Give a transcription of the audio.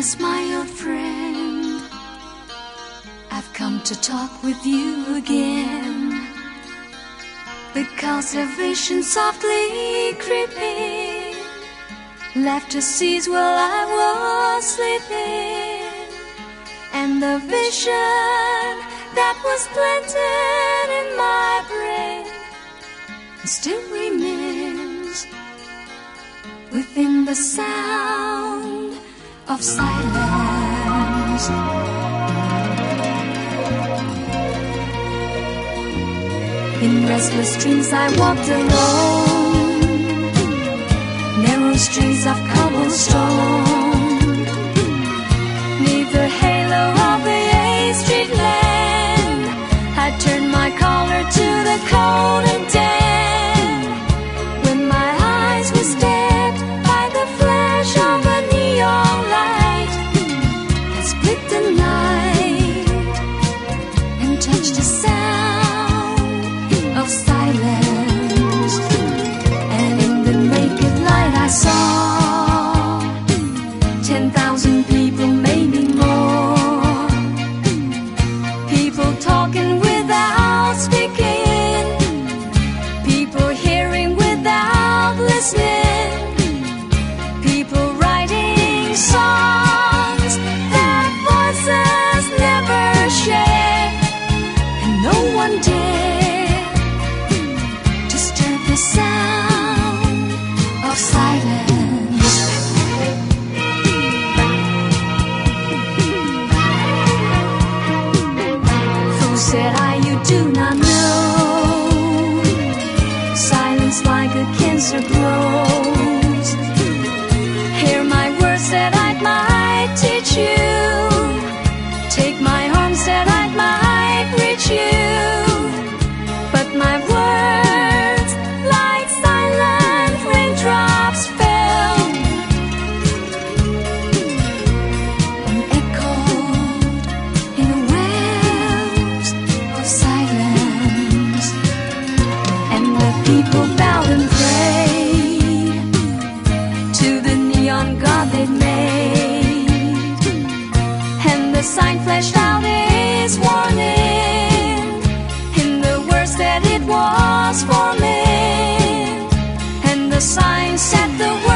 my old friend, I've come to talk with you again, because a vision softly creeping left the seas while I was sleeping, and the vision that was planted in my brain still remains within the sound of silence. In restless dreams I walked alone, narrow streets of cobblestone, neath the halo of the 8th Street land. I turned my collar to the cold and damp, when my eyes were stared by the flash of a neon light that split the night and touched the sound of silence. And in the naked light I saw 10,000 people, maybe more, people talking without speaking, people hearing without listening, people writing songs that voices never shared, and no one dared disturb the sound of silence. Fool, said I, you do not know, silence like a cancer grows. Hear my words that I might teach you, take my arms that I might reach you, but my words like silent raindrops fell and echoed in the wells of silence. And the people bowed and prayed to the neon god they'd made, and the sign flashed out its warning in the words that it was forming, and the sign said the